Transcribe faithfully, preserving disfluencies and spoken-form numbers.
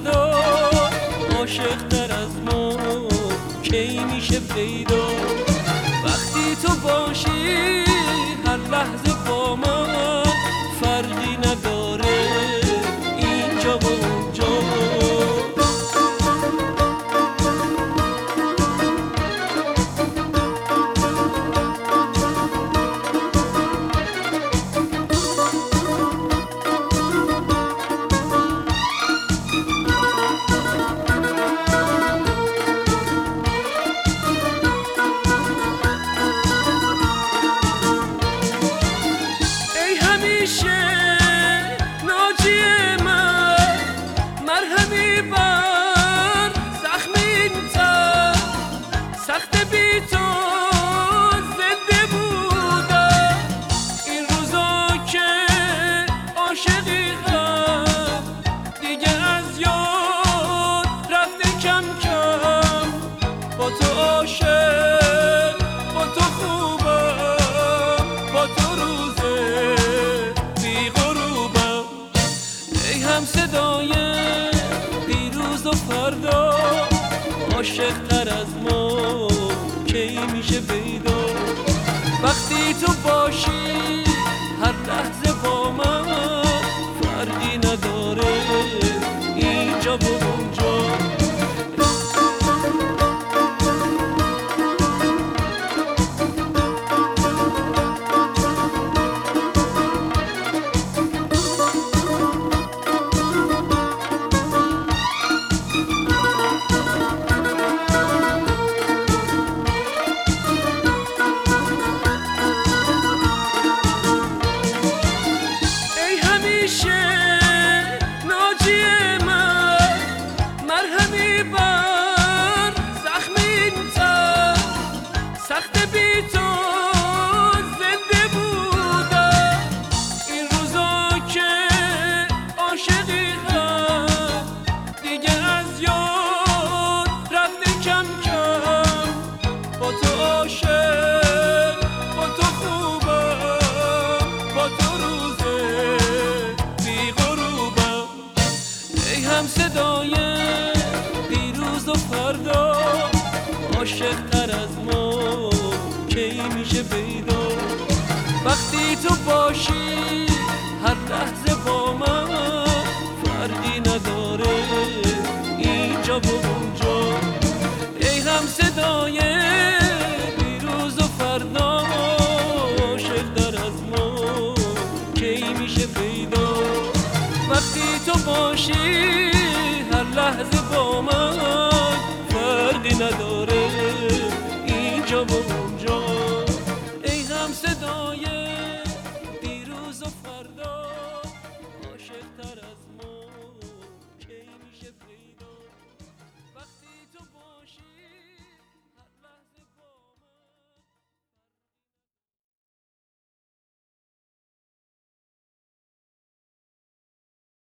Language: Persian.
فردا عاشق تر از ما کی میشه پیدا؟ وقتی تو باشی هر لحظه با من فرقی نداره اینجا و اونجا. صدای پیروز و فردا عاشق تر از ما کی میشه پیدا؟ وقتی تو باشی هر لحظه با من فرقی نداره اینجا و اونجا. صدای پیروز و فردا عاشق تر از ما کی میشه پیدا؟ وقتی تو باشی هر لحظه با من فرقی نداره اینجا و اونجا. ای هم صدای پیروز و فردا عاشق تر از ما کی میشه پیدا؟ وقتی تو باشی هر لحظه با من